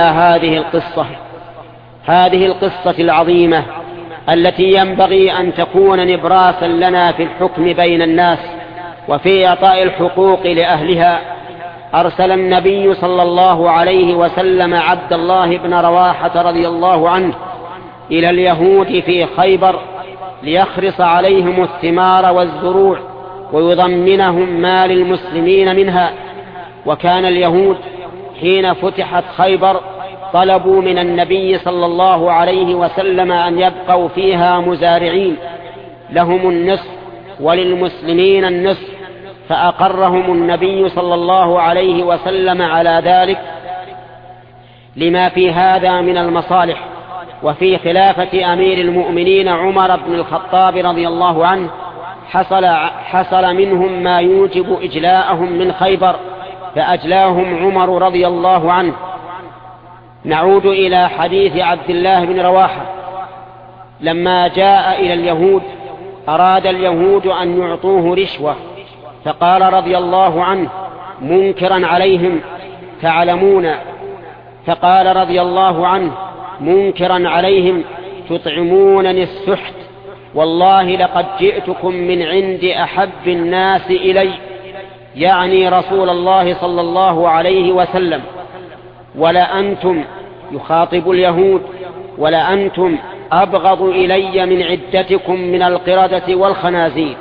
هذه القصة العظيمة التي ينبغي أن تكون نبراسا لنا في الحكم بين الناس وفي إعطاء الحقوق لأهلها. أرسل النبي صلى الله عليه وسلم عبد الله بن رواحة رضي الله عنه إلى اليهود في خيبر ليخرص عليهم الثمار والزروع ويضمنهم ما للمسلمين منها. وكان اليهود حين فتحت خيبر طلبوا من النبي صلى الله عليه وسلم أن يبقوا فيها مزارعين، لهم النصف وللمسلمين النصف، فأقرهم النبي صلى الله عليه وسلم على ذلك لما في هذا من المصالح. وفي خلافة أمير المؤمنين عمر بن الخطاب رضي الله عنه حصل منهم ما يوجب إجلاءهم من خيبر، فأجلاهم عمر رضي الله عنه. نعود إلى حديث عبد الله بن رواحة. لما جاء إلى اليهود أراد اليهود أن يعطوه رشوة، فقال رضي الله عنه منكرا عليهم: تعلمون، فقال رضي الله عنه منكرا عليهم: تطعمونني السحت، والله لقد جئتكم من عند أحب الناس إلي، يعني رسول الله صلى الله عليه وسلم، ولا أنتم، يخاطب اليهود، ولا أنتم أبغض إلي من عدتكم من القردة والخنازير،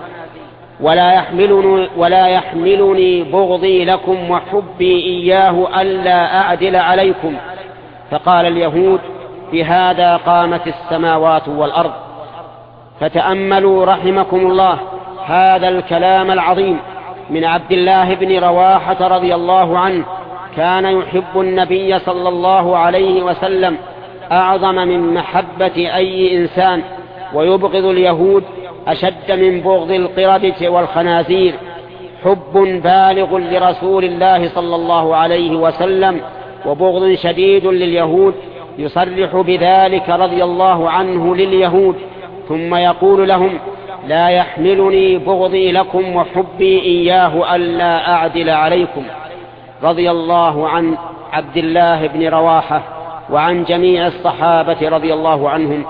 ولا يحملني بغضي لكم وحبي إياه ألا أعدل عليكم. فقال اليهود: بهذا قامت السماوات والأرض. فتأملوا رحمكم الله هذا الكلام العظيم من عبد الله بن رواحة رضي الله عنه. كان يحب النبي صلى الله عليه وسلم أعظم من محبة أي إنسان، ويبغض اليهود أشد من بغض القردة والخنازير، حب بالغ لرسول الله صلى الله عليه وسلم وبغض شديد لليهود. يصرح بذلك رضي الله عنه لليهود، ثم يقول لهم: لا يحملني بغضي لكم وحبي إياه ألا أعدل عليكم. رضي الله عن عبد الله بن رواحة وعن جميع الصحابة رضي الله عنهم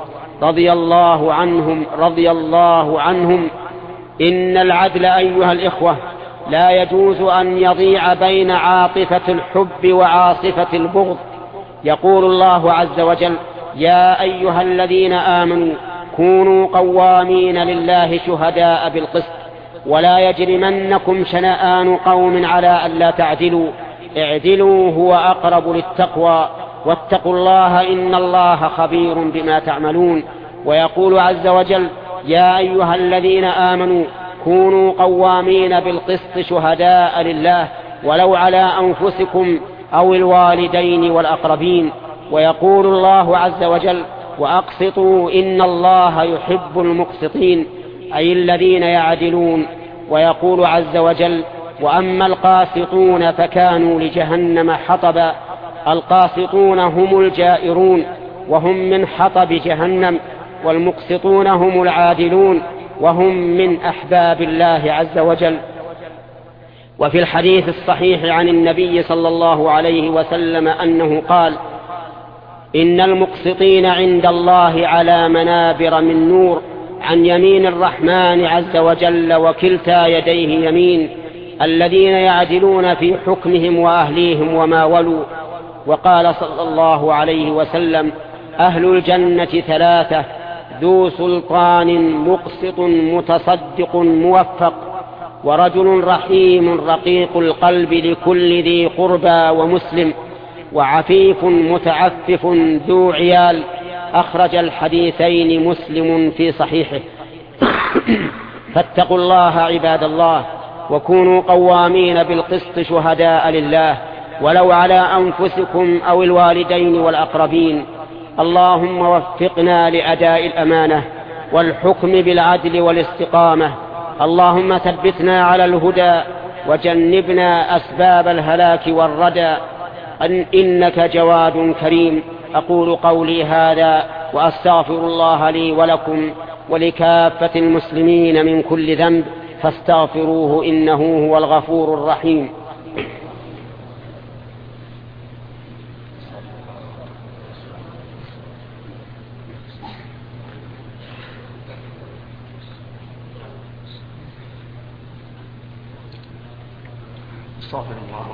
رضي الله عنهم. إن العدل أيها الإخوة لا يجوز أن يضيع بين عاطفة الحب وعاصفة البغض. يقول الله عز وجل: يا أيها الذين آمنوا كونوا قوامين لله شهداء بالقسط ولا يجرمنكم شنآن قوم على ألا تعدلوا اعدلوا هو أقرب للتقوى واتقوا الله إن الله خبير بما تعملون. ويقول عز وجل: يا أيها الذين آمنوا كونوا قوامين بالقسط شهداء لله ولو على أنفسكم أو الوالدين والأقربين. ويقول الله عز وجل: وأقسطوا إن الله يحب المقسطين، أي الذين يعدلون. ويقول عز وجل: وأما القاسطون فكانوا لجهنم حطبا. القاسطون هم الجائرون وهم من حطب جهنم، والمقسطون هم العادلون وهم من أحباب الله عز وجل. وفي الحديث الصحيح عن النبي صلى الله عليه وسلم أنه قال: إن المقسطين عند الله على منابر من نور عن يمين الرحمن عز وجل وكلتا يديه يمين، الذين يعدلون في حكمهم وأهليهم وما ولوا. وقال صلى الله عليه وسلم: أهل الجنة ثلاثة: ذو سلطان مقسط متصدق موفق، ورجل رحيم رقيق القلب لكل ذي قربى ومسلم، وعفيف متعفف ذو عيال. أخرج الحديثين مسلم في صحيحه. فاتقوا الله عباد الله وكونوا قوامين بالقسط شهداء لله ولو على أنفسكم أو الوالدين والأقربين. اللهم وفقنا لأداء الأمانة والحكم بالعدل والاستقامة. اللهم ثبتنا على الهدى وجنبنا أسباب الهلاك والردى، إنك جواد كريم. أقول قولي هذا وأستغفر الله لي ولكم ولكافة المسلمين من كل ذنب فاستغفروه إنه هو الغفور الرحيم. استغفر الله.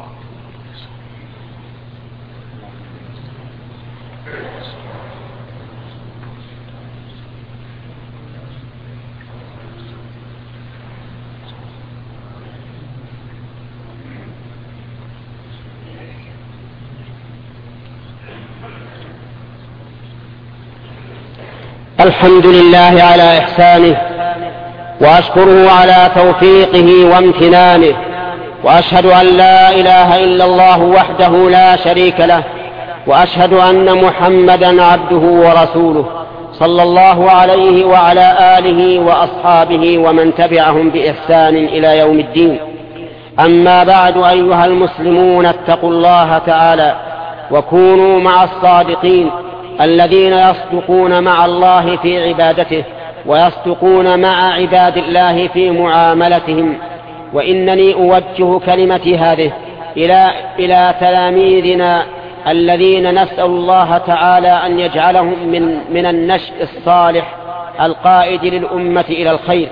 الحمد لله على إحسانه وأشكره على توفيقه وامتنانه، وأشهد أن لا إله إلا الله وحده لا شريك له، وأشهد أن محمدا عبده ورسوله صلى الله عليه وعلى آله وأصحابه ومن تبعهم بإحسان إلى يوم الدين. أما بعد، أيها المسلمون، اتقوا الله تعالى وكونوا مع الصادقين الذين يصدقون مع الله في عبادته ويصدقون مع عباد الله في معاملتهم. وإنني أوجه كلمتي هذه إلى تلاميذنا الذين نسأل الله تعالى أن يجعلهم من النشء الصالح القائد للأمة إلى الخير.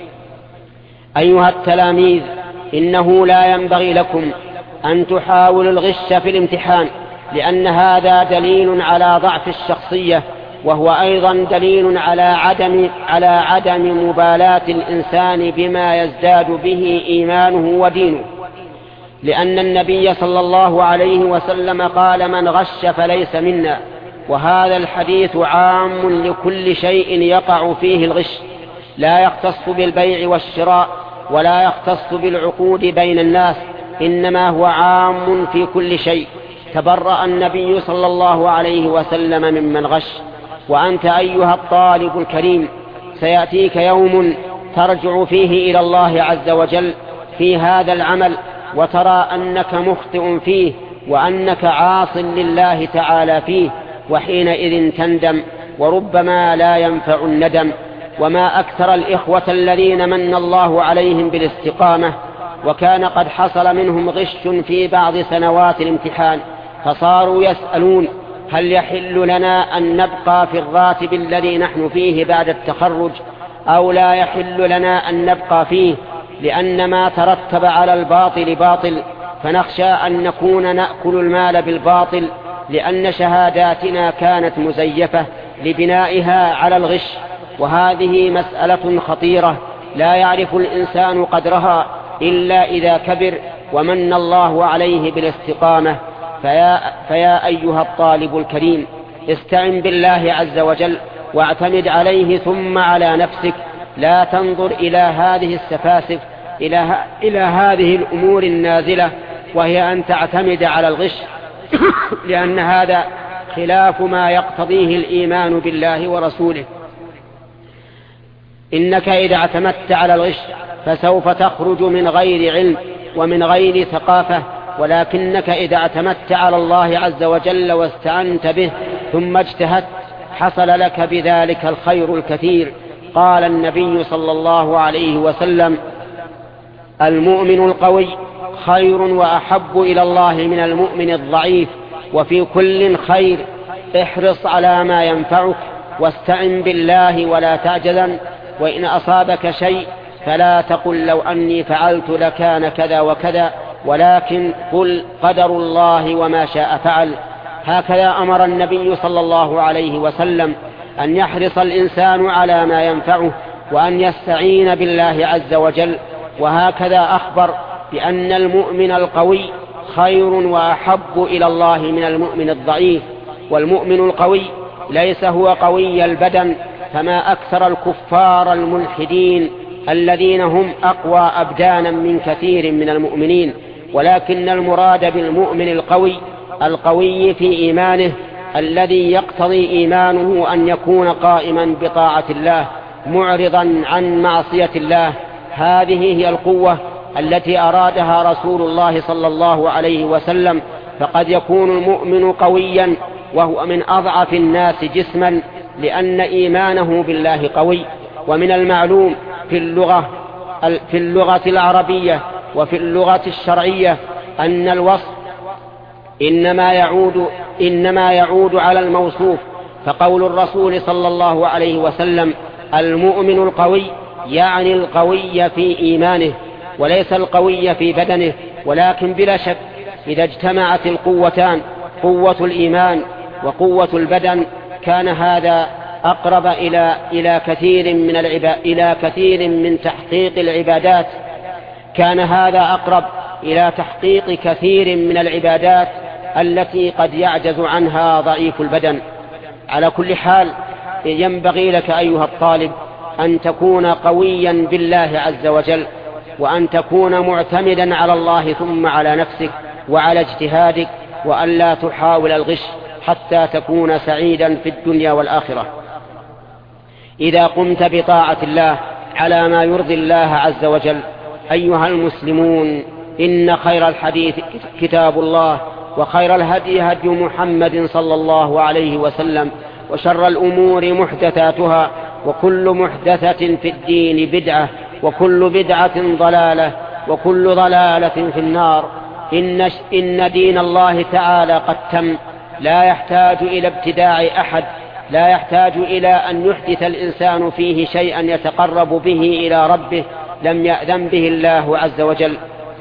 أيها التلاميذ، إنه لا ينبغي لكم أن تحاولوا الغش في الامتحان، لأن هذا دليل على ضعف الشخصية، وهو أيضا دليل على عدم مبالاة الإنسان بما يزداد به إيمانه ودينه، لأن النبي صلى الله عليه وسلم قال: من غش فليس منا. وهذا الحديث عام لكل شيء يقع فيه الغش، لا يختص بالبيع والشراء ولا يختص بالعقود بين الناس، إنما هو عام في كل شيء. تبرأ النبي صلى الله عليه وسلم ممن غش. وأنت أيها الطالب الكريم، سيأتيك يوم ترجع فيه إلى الله عز وجل في هذا العمل، وترى أنك مخطئ فيه وأنك عاص لله تعالى فيه، وحينئذ تندم، وربما لا ينفع الندم. وما أكثر الإخوة الذين من الله عليهم بالاستقامة وكان قد حصل منهم غش في بعض سنوات الامتحان، فصاروا يسألون: هل يحل لنا أن نبقى في الراتب الذي نحن فيه بعد التخرج، أو لا يحل لنا أن نبقى فيه؟ لأن ما ترتب على الباطل باطل، فنخشى أن نكون نأكل المال بالباطل، لأن شهاداتنا كانت مزيفة لبنائها على الغش. وهذه مسألة خطيرة لا يعرف الإنسان قدرها إلا إذا كبر ومن الله عليه بالاستقامة. فيا أيها الطالب الكريم، استعن بالله عز وجل واعتمد عليه ثم على نفسك، لا تنظر إلى هذه السفاسف، إلى هذه الأمور النازلة، وهي أن تعتمد على الغش لأن هذا خلاف ما يقتضيه الإيمان بالله ورسوله. إنك إذا اعتمدت على الغش فسوف تخرج من غير علم ومن غير ثقافة، ولكنك إذا اعتمدت على الله عز وجل واستعنت به ثم اجتهدت حصل لك بذلك الخير الكثير. قال النبي صلى الله عليه وسلم: المؤمن القوي خير وأحب إلى الله من المؤمن الضعيف، وفي كل خير، احرص على ما ينفعك واستعن بالله ولا تعجزن، وإن أصابك شيء فلا تقل لو أني فعلت لكان كذا وكذا، ولكن قل قدر الله وما شاء فعل. هكذا أمر النبي صلى الله عليه وسلم أن يحرص الإنسان على ما ينفعه وأن يستعين بالله عز وجل. وهكذا أخبر بأن المؤمن القوي خير وأحب إلى الله من المؤمن الضعيف. والمؤمن القوي ليس هو قوي البدن، فما أكثر الكفار الملحدين الذين هم أقوى أبدانا من كثير من المؤمنين، ولكن المراد بالمؤمن القوي في إيمانه، الذي يقتضي إيمانه أن يكون قائما بطاعة الله معرضا عن معصية الله. هذه هي القوة التي أرادها رسول الله صلى الله عليه وسلم. فقد يكون المؤمن قويا وهو من أضعف الناس جسما لأن إيمانه بالله قوي. ومن المعلوم في اللغة العربية وفي اللغة الشرعية أن الوصف إنما يعود على الموصوف. فقول الرسول صلى الله عليه وسلم: المؤمن القوي، يعني القوي في إيمانه وليس القوي في بدنه. ولكن بلا شك إذا اجتمعت القوتان، قوة الإيمان وقوة البدن، كان هذا أقرب إلى كثير من تحقيق العبادات، كان هذا أقرب إلى تحقيق كثير من العبادات التي قد يعجز عنها ضعيف البدن. على كل حال ينبغي لك أيها الطالب أن تكون قويا بالله عز وجل، وأن تكون معتمدا على الله ثم على نفسك وعلى اجتهادك، وأن لا تحاول الغش حتى تكون سعيدا في الدنيا والآخرة. إذا قمت بطاعة الله على ما يرضي الله عز وجل، أيها المسلمون، إن خير الحديث كتاب الله، وخير الهدي هدي محمد صلى الله عليه وسلم، وشر الأمور محدثاتها، وكل محدثة في الدين بدعة، وكل بدعة ضلالة، وكل ضلالة في النار. إن دين الله تعالى قد تم، لا يحتاج إلى ابتداع أحد، لا يحتاج إلى أن يحدث الإنسان فيه شيئا يتقرب به إلى ربه لم يأذن به الله عز وجل.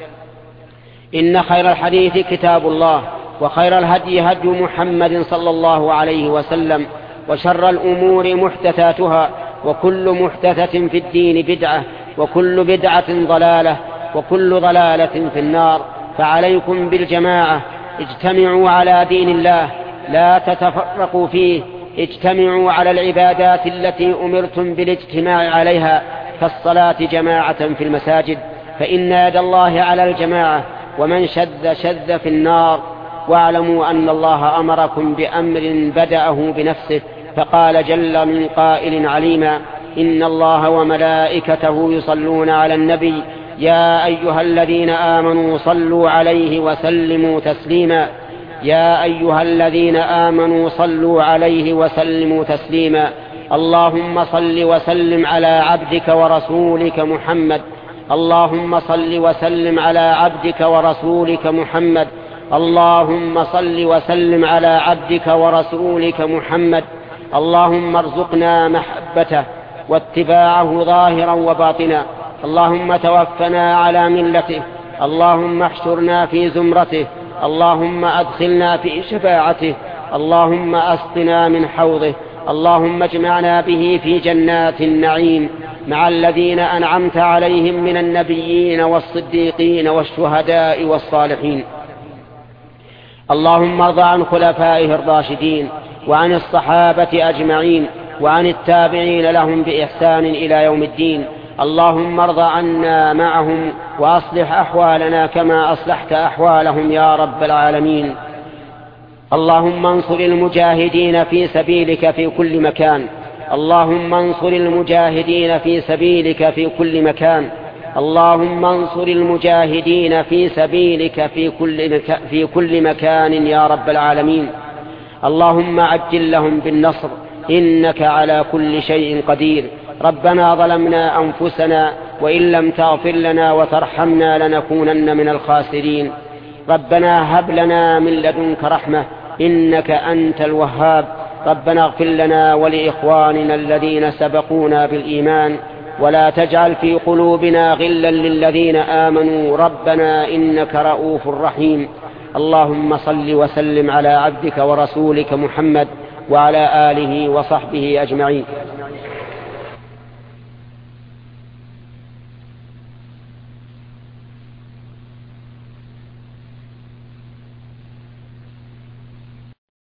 إن خير الحديث كتاب الله، وخير الهدي هدي محمد صلى الله عليه وسلم، وشر الأمور محدثاتها، وكل محدثة في الدين بدعة، وكل بدعة ضلالة، وكل ضلالة في النار. فعليكم بالجماعة، اجتمعوا على دين الله، لا تتفرقوا فيه، اجتمعوا على العبادات التي أمرتم بالاجتماع عليها، كالصلاة جماعة في المساجد، فإن يد الله على الجماعة، ومن شذ في النار. واعلموا أن الله أمركم بأمر بدأه بنفسه، فقال جل من قائل عليما: إن الله وملائكته يصلون على النبي يا أيها الذين آمنوا صلوا عليه وسلموا تسليما. يا أيها الذين آمنوا صلوا عليه وسلموا تسليما. اللهم صل وسلم على عبدك ورسولك محمد. اللهم صل وسلم على عبدك ورسولك محمد. اللهم صل وسلم على عبدك ورسولك محمد. اللهم ارزقنا محبته واتباعه ظاهرا وباطنا، اللهم توفنا على ملته، اللهم احشرنا في زمرته، اللهم أدخلنا في شفاعته، اللهم أسقنا من حوضه، اللهم اجمعنا به في جنات النعيم مع الذين أنعمت عليهم من النبيين والصديقين والشهداء والصالحين. اللهم ارض عن خلفائه الراشدين وعن الصحابة أجمعين وعن التابعين لهم بإحسان إلى يوم الدين. اللهم ارض عنا معهم وأصلح أحوالنا كما أصلحت أحوالهم يا رب العالمين. اللهم انصر المجاهدين في سبيلك في كل مكان، اللهم انصر المجاهدين في سبيلك في كل مكان، اللهم انصر المجاهدين في سبيلك في كل مكان يا رب العالمين. اللهم عجل لهم بالنصر إنك على كل شيء قدير. ربنا ظلمنا أنفسنا وإن لم تغفر لنا وترحمنا لنكونن من الخاسرين. ربنا هب لنا من لدنك رحمة إنك أنت الوهاب. ربنا اغفر لنا ولإخواننا الذين سبقونا بالإيمان ولا تجعل في قلوبنا غلا للذين آمنوا ربنا إنك رؤوف رحيم. اللهم صل وسلم على عبدك ورسولك محمد وعلى آله وصحبه أجمعين.